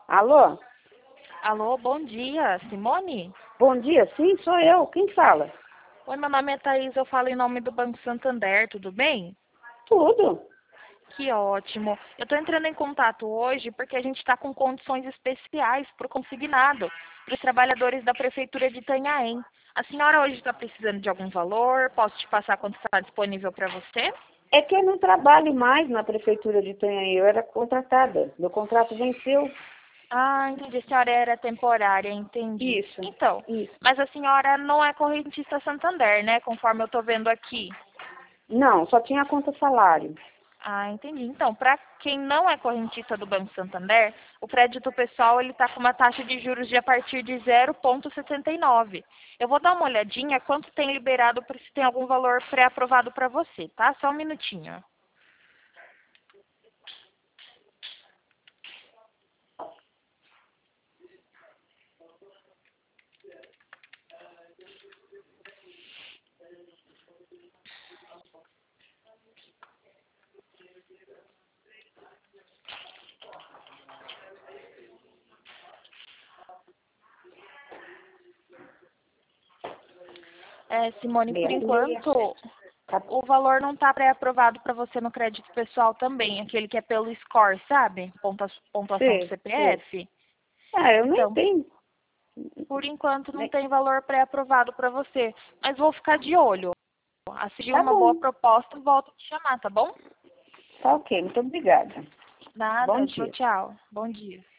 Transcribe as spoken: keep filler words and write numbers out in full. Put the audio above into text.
Alô? Alô, bom dia, Simone? Bom dia, sim, sou eu. Quem fala? Oi, meu nome é Thaís, eu falo em nome do Banco Santander, tudo bem? Tudo. Que ótimo. Eu estou entrando em contato hoje porque a gente está com condições especiais para o consignado, para os trabalhadores da Prefeitura de Itanhaém. A senhora hoje está precisando de algum valor? Posso te passar quanto está disponível para você? É que eu não trabalho mais na prefeitura de Itanhaém, eu era contratada. Meu contrato venceu. Ah, entendi. A senhora era temporária, entendi. Isso, Então, isso. mas a senhora não é correntista Santander, né? Conforme eu estou vendo aqui. Não, só tinha a conta salário. Ah, entendi. Então, para quem não é correntista do Banco Santander, o crédito pessoal ele está com uma taxa de juros de a partir de zero vírgula setenta e nove. Eu vou dar uma olhadinha quanto tem liberado para se tem algum valor pré-aprovado para você, tá? Só um minutinho. É, Simone, por Meia, meia. enquanto, Tá- o valor não está pré-aprovado para você no crédito pessoal também, aquele que é pelo score, sabe? Pontua- Pontuação do Sei, sei. C P F. Ah, eu nem Então, tenho. por enquanto não nem- tem valor pré-aprovado para você, mas vou ficar de olho. Assistir Tá uma boa bom. proposta, volto a te chamar, tá bom? Tá ok, muito obrigada. Bom Nada, tchau, dia. tchau. Bom dia.